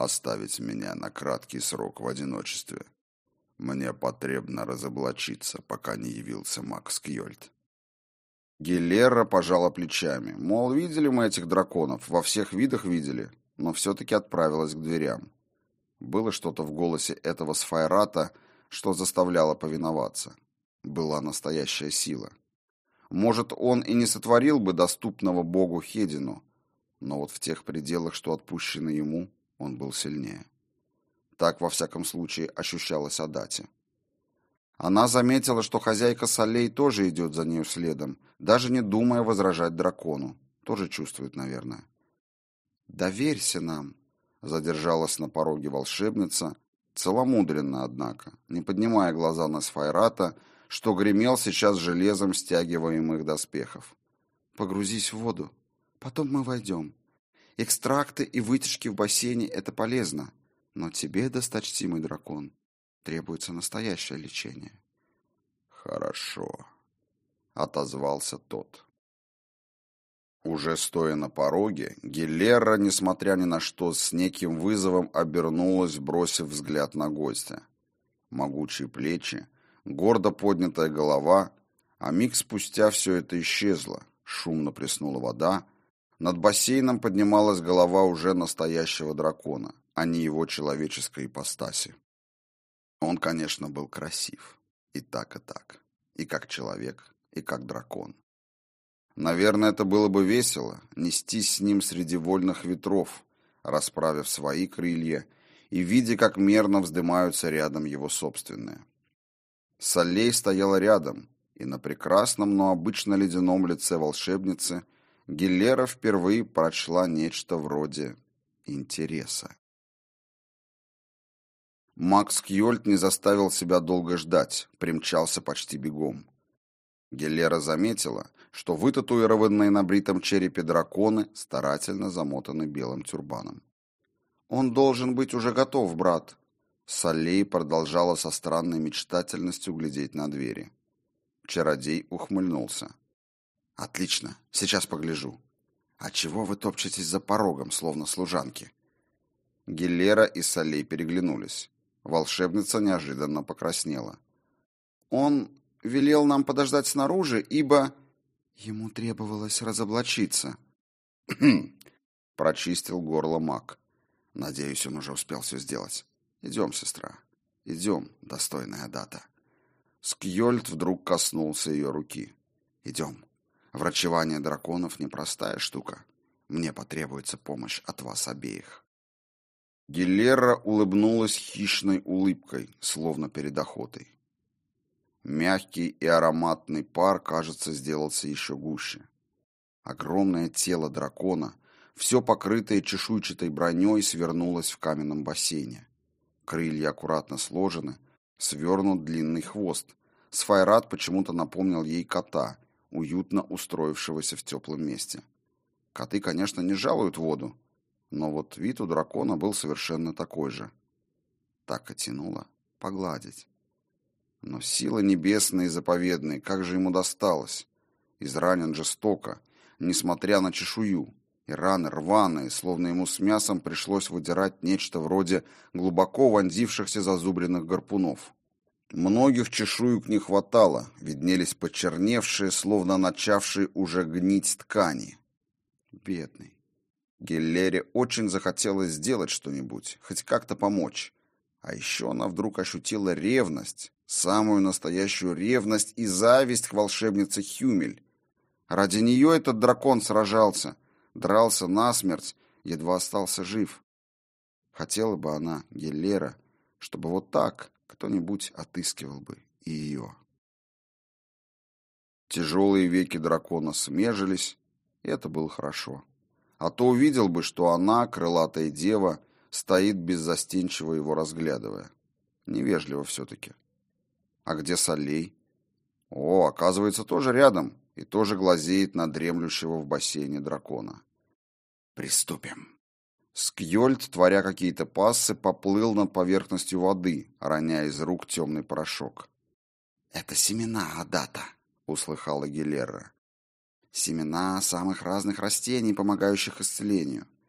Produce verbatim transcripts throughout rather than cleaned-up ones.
оставить меня на краткий срок в одиночестве. Мне потребно разоблачиться, пока не явился маг Скьёльд». Гилерра пожала плечами. Мол, видели мы этих драконов, во всех видах видели, но все-таки отправилась к дверям. Было что-то в голосе этого Сфайрата, что заставляло повиноваться. Была настоящая сила. Может, он и не сотворил бы доступного богу Хедину, но вот в тех пределах, что отпущены ему, он был сильнее. Так, во всяком случае, ощущалось Адате. Она заметила, что хозяйка Солей тоже идет за нею следом, даже не думая возражать дракону. Тоже чувствует, наверное. «Доверься нам», — задержалась на пороге волшебница, целомудренно, однако, не поднимая глаза на Сфайрата, что гремел сейчас железом стягиваемых доспехов. «Погрузись в воду, потом мы войдем. Экстракты и вытяжки в бассейне — это полезно, но тебе, досточтимый дракон, требуется настоящее лечение». «Хорошо», — отозвался тот. Уже стоя на пороге, Гилерра, несмотря ни на что, с неким вызовом обернулась, бросив взгляд на гостя. Могучие плечи, гордо поднятая голова, а миг спустя все это исчезло, шумно плеснула вода, над бассейном поднималась голова уже настоящего дракона, а не его человеческой ипостаси. Он, конечно, был красив, и так, и так, и как человек, и как дракон. Наверное, это было бы весело, нестись с ним среди вольных ветров, расправив свои крылья и видя, как мерно вздымаются рядом его собственные. Солей стояла рядом, и на прекрасном, но обычно ледяном лице волшебницы Гилерра впервые прочла нечто вроде интереса. Макс Кьёльд не заставил себя долго ждать, примчался почти бегом. Гилерра заметила, что вытатуированные на бритом черепе драконы старательно замотаны белым тюрбаном. «Он должен быть уже готов, брат», — Солей продолжала со странной мечтательностью глядеть на двери. Чародей ухмыльнулся. «Отлично, сейчас погляжу. А чего вы топчетесь за порогом, словно служанки?» Гилерра и Солей переглянулись. Волшебница неожиданно покраснела. «Он велел нам подождать снаружи, ибо ему требовалось разоблачиться». Прочистил горло маг. «Надеюсь, он уже успел все сделать. Идем, сестра. Идем, достойная дата». Скьёльд вдруг коснулся ее руки. «Идем. Врачевание драконов — непростая штука. Мне потребуется помощь от вас обеих». Гилерра улыбнулась хищной улыбкой, словно перед охотой. Мягкий и ароматный пар, кажется, сделался еще гуще. Огромное тело дракона, все покрытое чешуйчатой броней, свернулось в каменном бассейне. Крылья аккуратно сложены, свернут длинный хвост. Сфайрат почему-то напомнил ей кота, уютно устроившегося в теплом месте. Коты, конечно, не жалуют воду, но вот вид у дракона был совершенно такой же. Так и тянуло погладить. Но сила небесная и заповедная, как же ему досталось? Изранен жестоко, несмотря на чешую, и раны рваные, словно ему с мясом пришлось выдирать нечто вроде глубоко вонзившихся зазубренных гарпунов. Многих чешуек не хватало, виднелись почерневшие, словно начавшие уже гнить ткани. Бедный. Геллере очень захотелось сделать что-нибудь, хоть как-то помочь. А еще она вдруг ощутила ревность, самую настоящую ревность и зависть к волшебнице Хюмель. Ради нее этот дракон сражался, дрался насмерть, едва остался жив. Хотела бы она, Геллера, чтобы вот так кто-нибудь отыскивал бы и ее. Тяжелые веки дракона смежились, и это было хорошо. А то увидел бы, что она, крылатая дева, стоит беззастенчиво его разглядывая. Невежливо все-таки. А где Солей? О, оказывается, тоже рядом и тоже глазеет на дремлющего в бассейне дракона. Приступим. Скьёльд, творя какие-то пассы, поплыл над поверхностью воды, роняя из рук темный порошок. «Это семена Адата», — услыхала Гилерра. «Семена самых разных растений, помогающих исцелению.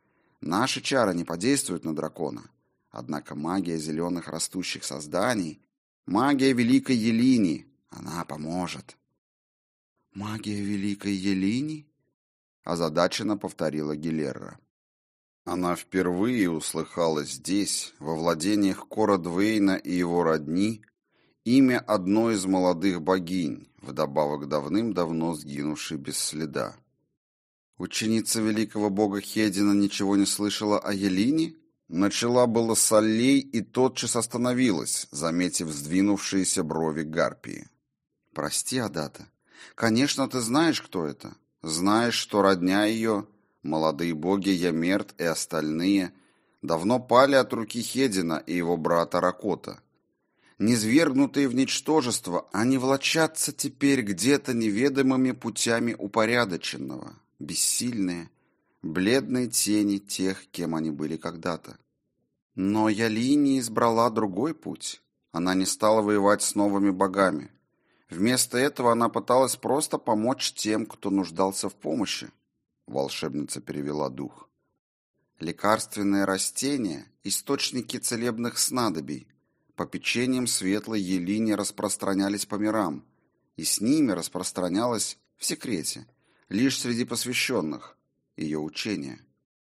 Наши чары не подействуют на дракона. Однако магия зеленых растущих созданий, магия Великой Елини, она поможет. «Магия Великой Елини?» – озадаченно повторила Гилерра. Она впервые услыхала здесь, во владениях Кора Двейна и его родни, имя одной из молодых богинь, вдобавок давным-давно сгинувшей без следа. Ученица великого бога Хедина ничего не слышала о Елине? Начала было Саллей и тотчас остановилась, заметив сдвинувшиеся брови Гарпии. «Прости, Адата. Конечно, ты знаешь, кто это. Знаешь, что родня ее, молодые боги Ямерт и остальные, давно пали от руки Хедина и его брата Ракота. Низвергнутые в ничтожество, они влачатся теперь где-то неведомыми путями упорядоченного, бессильные, бледные тени тех, кем они были когда-то. Но Ялини избрала другой путь. Она не стала воевать с новыми богами. Вместо этого она пыталась просто помочь тем, кто нуждался в помощи. Волшебница перевела дух. Лекарственные растения – источники целебных снадобий. Попечением светлой Елини распространялись по мирам, и с ними распространялось в секрете, лишь среди посвященных, ее учение.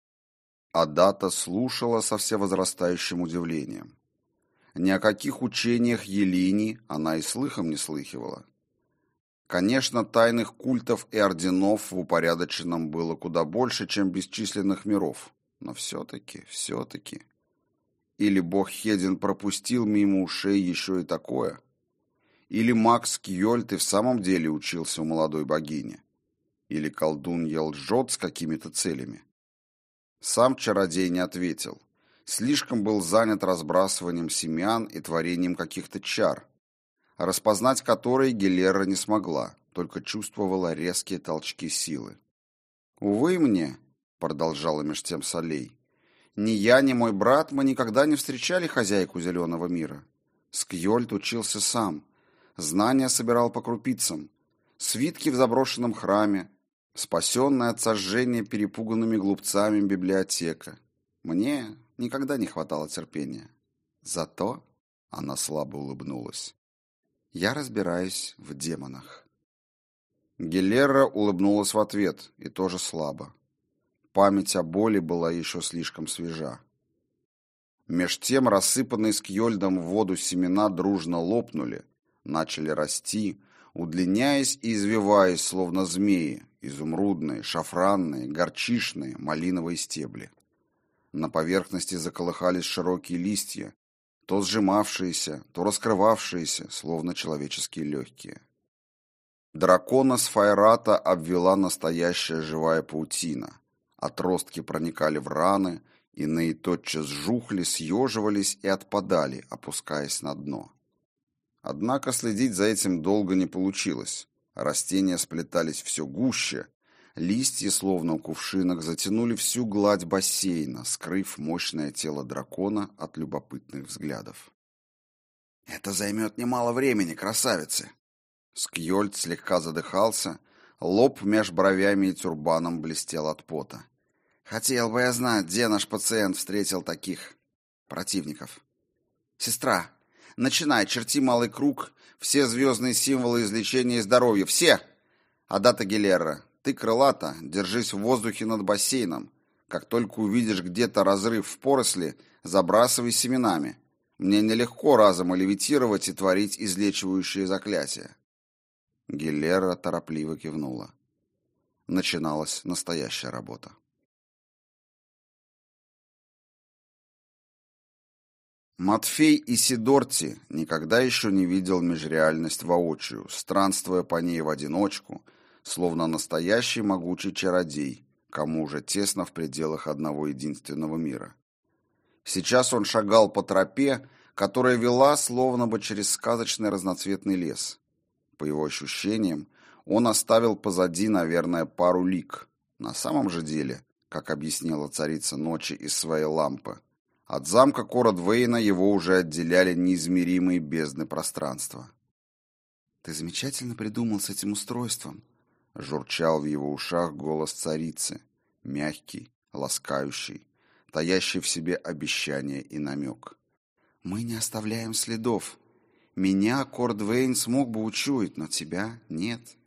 Адата слушала со всевозрастающим удивлением. Ни о каких учениях Елини она и слыхом не слыхивала. Конечно, тайных культов и орденов в упорядоченном было куда больше, чем бесчисленных миров, но все-таки, все-таки... Или бог Хедин пропустил мимо ушей еще и такое? Или маг Скьёльд и в самом деле учился у молодой богини? Или колдунья лжет с какими-то целями? Сам чародей не ответил. Слишком был занят разбрасыванием семян и творением каких-то чар, распознать которые Гилерра не смогла, только чувствовала резкие толчки силы. «Увы мне», — продолжала меж тем Саллей, — «ни я, ни мой брат, мы никогда не встречали хозяйку Зеленого мира. Скьёльд учился сам, знания собирал по крупицам, свитки в заброшенном храме, спасенная от сожжения перепуганными глупцами библиотека. Мне никогда не хватало терпения. Зато, — она слабо улыбнулась, — я разбираюсь в демонах». Гилерра улыбнулась в ответ, и тоже слабо. Память о боли была еще слишком свежа. Меж тем рассыпанные Скьёльдом в воду семена дружно лопнули, начали расти, удлиняясь и извиваясь, словно змеи, изумрудные, шафранные, горчичные, малиновые стебли. На поверхности заколыхались широкие листья, то сжимавшиеся, то раскрывавшиеся, словно человеческие легкие. Дракона с Файрата обвела настоящая живая паутина. Отростки проникали в раны, иные тотчас жухли, съеживались и отпадали, опускаясь на дно. Однако следить за этим долго не получилось. Растения сплетались все гуще, листья, словно у кувшинок, затянули всю гладь бассейна, скрыв мощное тело дракона от любопытных взглядов. «Это займет немало времени, красавицы!» Скьёльд слегка задыхался, лоб меж бровями и тюрбаном блестел от пота. «Хотел бы я знать, где наш пациент встретил таких противников. Сестра, начинай, черти малый круг, все звездные символы излечения и здоровья, все! Адата Гилерра, ты крылата, держись в воздухе над бассейном. Как только увидишь где-то разрыв в поросли, забрасывай семенами. Мне нелегко разом левитировать и творить излечивающие заклятия». Гилерра торопливо кивнула. Начиналась настоящая работа. Матфей Исидорти никогда еще не видел межреальность воочию, странствуя по ней в одиночку, словно настоящий могучий чародей, кому уже тесно в пределах одного единственного мира. Сейчас он шагал по тропе, которая вела словно бы через сказочный разноцветный лес. По его ощущениям, он оставил позади, наверное, пару лиг. На самом же деле, как объяснила царица ночи из своей лампы, от замка Кора Двейна его уже отделяли неизмеримые бездны пространства. «Ты замечательно придумал с этим устройством», — журчал в его ушах голос царицы, мягкий, ласкающий, таящий в себе обещание и намек. «Мы не оставляем следов. Меня Кордвейн смог бы учуять, но тебя нет.